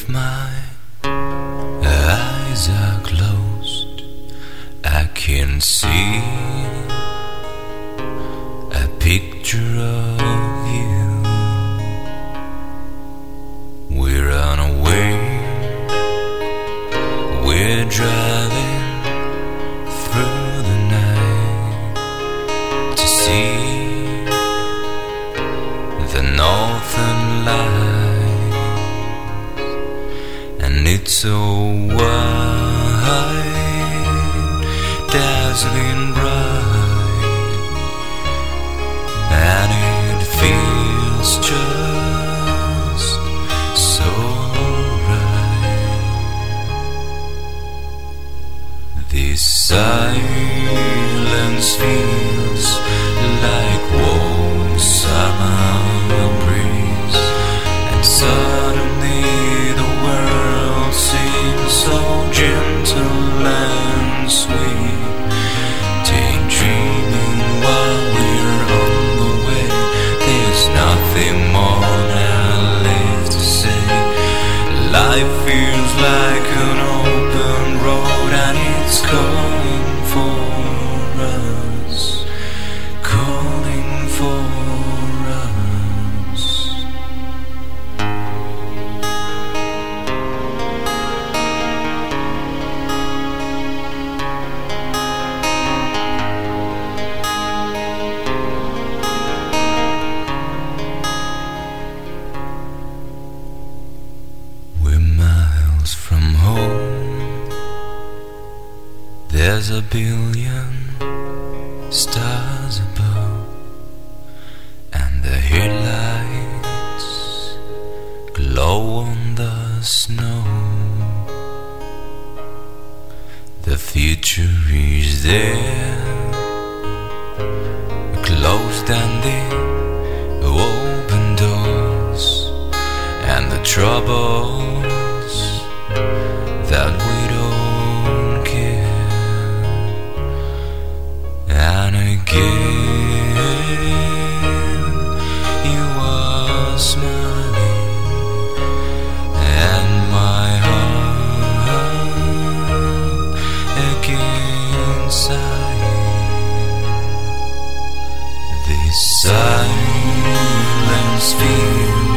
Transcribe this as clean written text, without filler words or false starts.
If my eyes are closed, I can see a picture of you. We're on our way, we're driving through the night to see the northern lights, and it's so wide, dazzling bright, and it feels just so right. This silence feels like warm summer breeze, and suddenly the world seems so gentle and sweet. Daydreaming while we're on the way, there's nothing more now left to say. Life feels like an open road, and it's calling for us, calling for us. We're miles from home, there's a billion stars above, and the headlights glow on the snow. The future is there, closed and the open doors, and the troubles that we don't care. And again you are smiling, and my heart again sighing. This silence feels